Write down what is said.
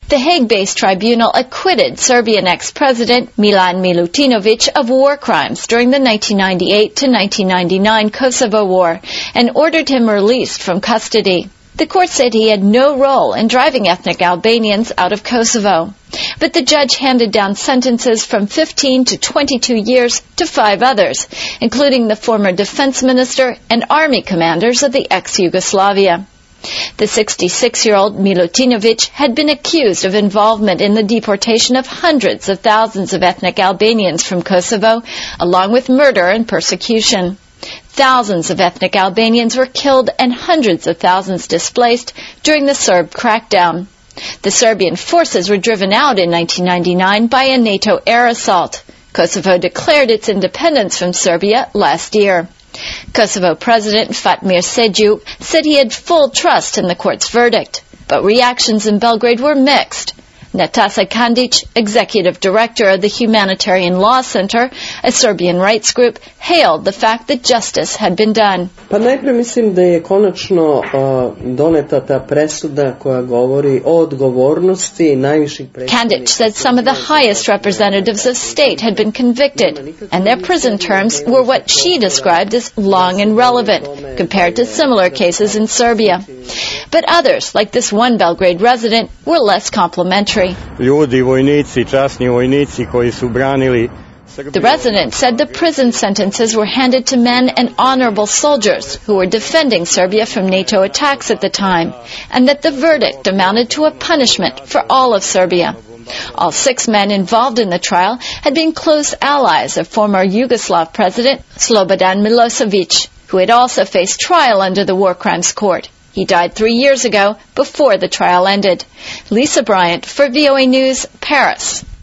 The Hague-based tribunal acquitted Serbian ex-president Milan Milutinovic of war crimes during the 1998 to 1999 Kosovo War and ordered him released from custody. The court said he had no role in driving ethnic Albanians out of Kosovo. But the judge handed down sentences from 15 to 22 years to 5 others, including the former defense minister and army commanders of the ex-Yugoslavia. The 66-year-old Milutinovic had been accused of involvement in the deportation of hundreds of thousands of ethnic Albanians from Kosovo, along with murder and persecution. Thousands of ethnic Albanians were killed and hundreds of thousands displaced during the Serb crackdown. The Serbian forces were driven out in 1999 by a NATO air assault. Kosovo declared its independence from Serbia last year. Kosovo President Fatmir Seđu said he had full trust in the court's verdict, but reactions in Belgrade were mixed. Natasa Kandić, executive director of the Humanitarian Law Center, a Serbian rights group, hailed the fact that justice had been done. Pa najprije mislim da je konačno doneta ta presuda koja govori o odgovornosti najviših predstavnika. Kandić said some of the highest representatives of state had been convicted, and their prison terms were what she described as long and relevant, compared to similar cases in Serbia. But others, like this one Belgrade resident, were less complimentary. Ljudi, vojnici, časni vojnici koji su branili. The resident said the prison sentences were handed to men and honorable soldiers who were defending Serbia from NATO attacks at the time, and that the verdict amounted to a punishment for all of Serbia. All 6 men involved in the trial had been close allies of former Yugoslav President Slobodan Milosevic, who had also faced trial under the War Crimes Court. He died 3 years ago, before the trial ended. Lisa Bryant for VOA News, Paris.